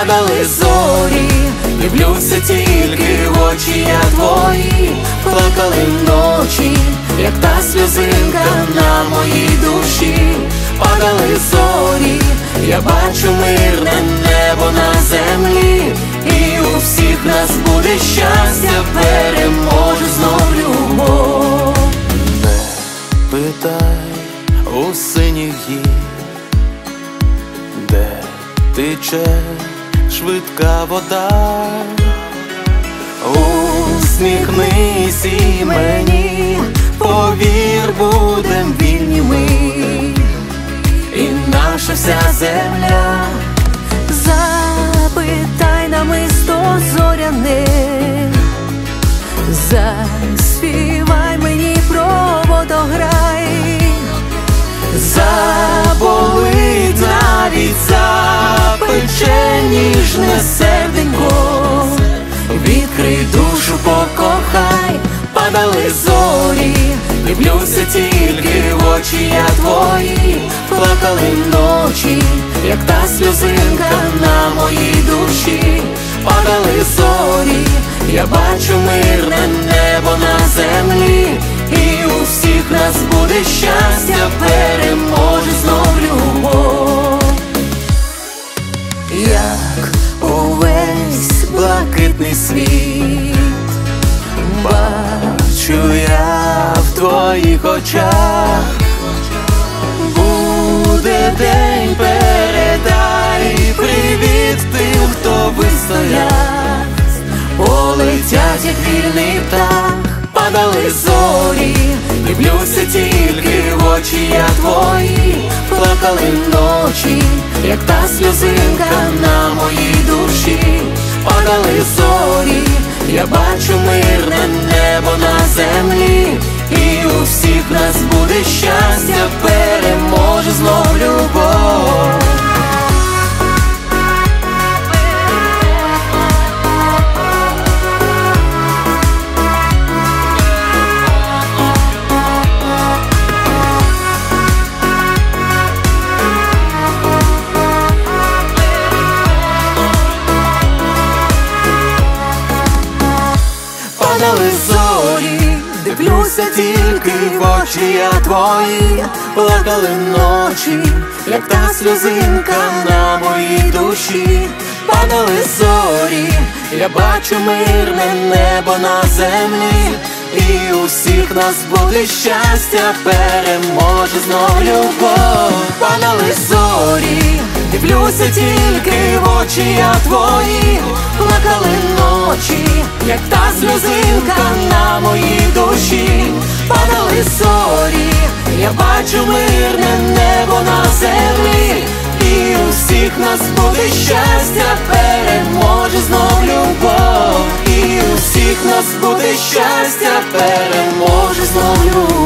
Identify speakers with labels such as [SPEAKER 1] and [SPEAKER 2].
[SPEAKER 1] падали зорі, дивлюся тільки в очі я твої. Плакали ночі, як та сльозинка на моїй душі. Падали зорі, я бачу мирне небо на землі. І у всіх нас буде щастя, переможе знов любов.
[SPEAKER 2] Не питай у синіх гір, де тече швидка вода.
[SPEAKER 1] Усміхнись і мені, повір, будем вільні ми, і наша вся земля. Запитай намисто зоряне, заспівай мені про водограй. Заболить навіть запече ніжне серденько, відкрий душу, покохай. Падали зорі, дивлюся тільки в очі я твої. Плакали ночі, як та сльозинка на моїй душі. Падали зорі, я бачу мирне небо на землі. І у всіх нас буде щастя, переможе знов любов. Як увесь блакитний світ бачу я в твоїх очах. Буде день, передай привіт тим, хто вистоять, полетять, як вільний птах. Падали зорі, дивлюся тільки в очі я твої. Плакали ночі, як та сльозинка на моїй душі. Падали зорі, я бачу мирне небо на землі. І у всіх нас буде щастя, переможе знов любов. Падали зорі, дивлюся тільки в очі я твої. Плакали ночі, як та сльозинка на моїй душі. Падали зорі, я бачу мирне небо на землі. І у всіх нас буде щастя, переможе знов любов. Падали зорі, дивлюся тільки в очі я твої. Плакали ночі, як та сльозинка на моїй душі. Падали зорі, я бачу мирне небо на землі. І у всіх нас буде щастя, переможе знов любов. І у всіх нас буде щастя, переможе знов любов.